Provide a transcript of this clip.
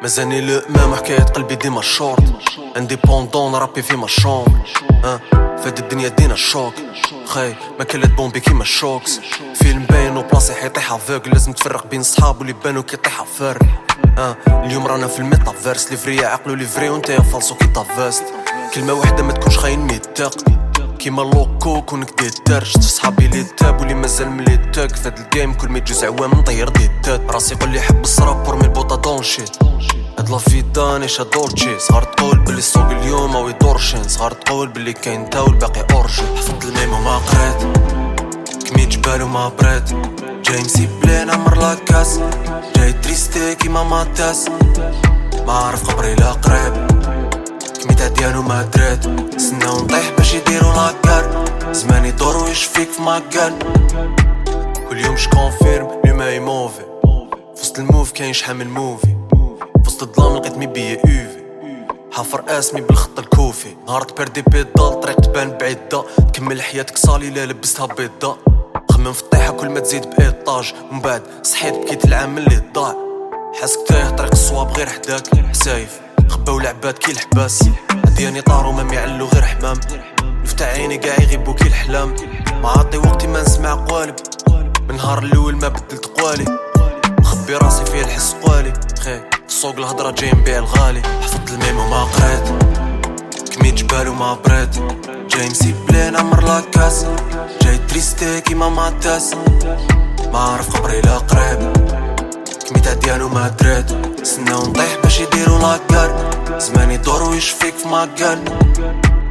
مازاني الامام حكاية قلبي ديما الشورت انديبوندون نربي في مشروم فهاد الدنيا دينا الشوك خاي ما كلات بومبي كيما الشوكس فيلم باين وبلاصي حيطيح افوك لازم تفرق بين صحاب واللي بانو كيطيح فرق اليوم رانا في الميتافيرس لي فري عقلو لي فري وانت يا فالصو كي طافاست كلمة واحدة ما تكونش خاين ميتاق كيما اللوكو كونك ديتار شفت صحابي لي تاب واللي مازال ملي تاك فهاد الجيم كل ما يجوز عوام نطير ديتات راسي يقول لي حب الصراب ورمي البوطة دونشيت هاد لافيدا نيشا دولتشي صغار تقول بلي السوق اليوم او يدورشين صغار تقول بلي كاين تا والباقي اورجي حفظت الميم وما قريت كمي جبال وما بريت جاي مسيب بلي نعمر لاكاس جاي تريستي كيما ماتاس ما عارف قبري لا قريب كمي تعديان وما دريت سناو نطيح باش يديرو لاكار زماني دور ويشفيك في ماكان كل يوم شكونفيرم اليوم هاي موفي فوسط الموف كاين شحال من موفي وسط الظلام لقيت مي بيا اوفي حافر اسمي بالخط الكوفي نهار تبردي بيضال طريق تبان بعيدة تكمل حياتك صالي لا لبستها بيضة خمم في الطيحة كل ما تزيد بإيطاج ومن بعد صحيت بكيت العام اللي ضاع حاسك تايه طريق الصواب غير حداك سايف خباو لعبات كي الحباس دياني طارو ما ميعلو غير حمام نفتح عيني قاع يغيبو كي الحلام ما عاطي وقتي ما نسمع قوالب من نهار الاول ما بدلت قوالي مخبي راسي فيه الحس قوالي خي السوق الهضرة جاي نبيع الغالي حفظت الميم وما قريت كمي جبال وما بريت جاي مسيب بلي نعمر لاكاس جاي تريستي كيما ماتاس ما عارف قبري لا قريب كمي تعديان وما دريت سناو نطيح باش يديرو لاكار زماني دور ويشفيك في ماكان